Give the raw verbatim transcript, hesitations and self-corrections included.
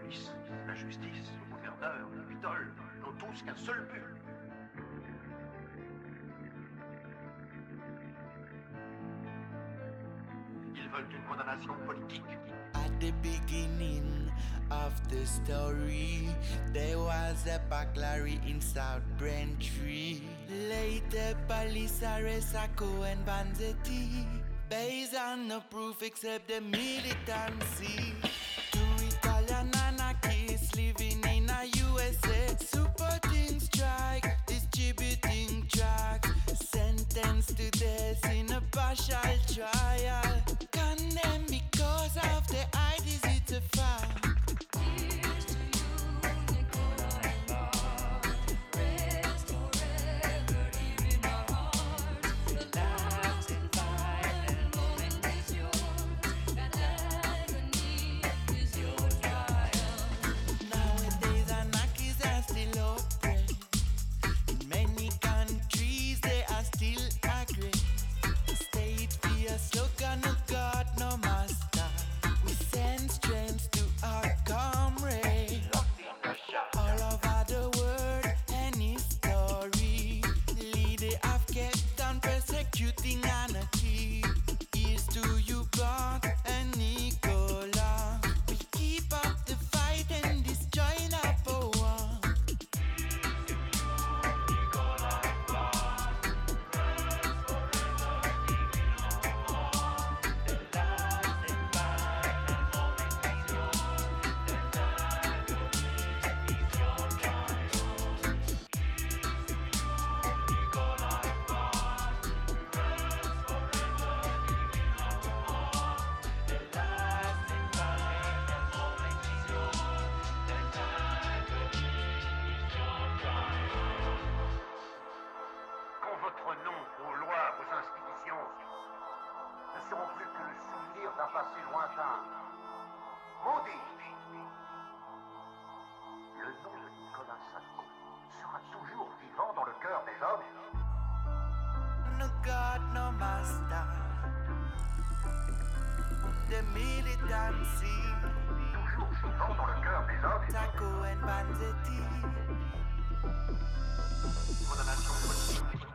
police, la justice, le gouverneur, le Capitole n'ont tous qu'un seul but. Ils veulent une condamnation politique. At the beginning of the story, there was a burglary in South Braintree. Later, police arrest Sacco and Vanzetti, based on no proof except the militancy. Two Italian anarchists living in a U S A, supporting strike, distributing drugs, sentenced to death in a partial trial. Condemned because of the eye disease to found. Condamnation politique.